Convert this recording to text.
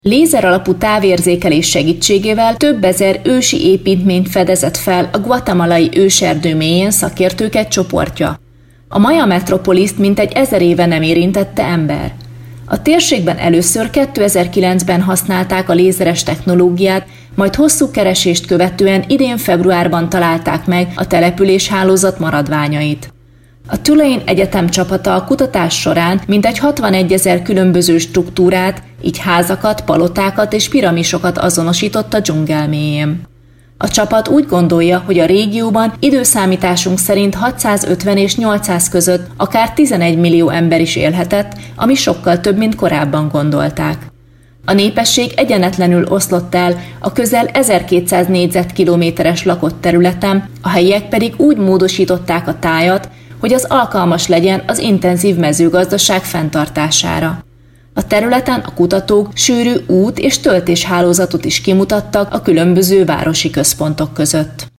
Lézer alapú távérzékelés segítségével több ezer ősi építményt fedezett fel a guatemalai őserdő mélyén szakértők csoportja. A Maya metropoliszt mintegy 1000 éve nem érintette ember. A térségben először 2009-ben használták a lézeres technológiát, majd hosszú keresést követően idén februárban találták meg a településhálózat maradványait. A Tulane Egyetem csapata a kutatás során mintegy 61 000 különböző struktúrát, így házakat, palotákat és piramisokat azonosított a dzsungel mélyén. A csapat úgy gondolja, hogy a régióban időszámításunk szerint 650 és 800 között akár 11 millió ember is élhetett, ami sokkal több, mint korábban gondolták. A népesség egyenetlenül oszlott el a közel 1200 négyzetkilométeres lakott területen, a helyiek pedig úgy módosították a tájat, hogy az alkalmas legyen az intenzív mezőgazdaság fenntartására. A területen a kutatók sűrű út- és töltéshálózatot is kimutattak a különböző városi központok között.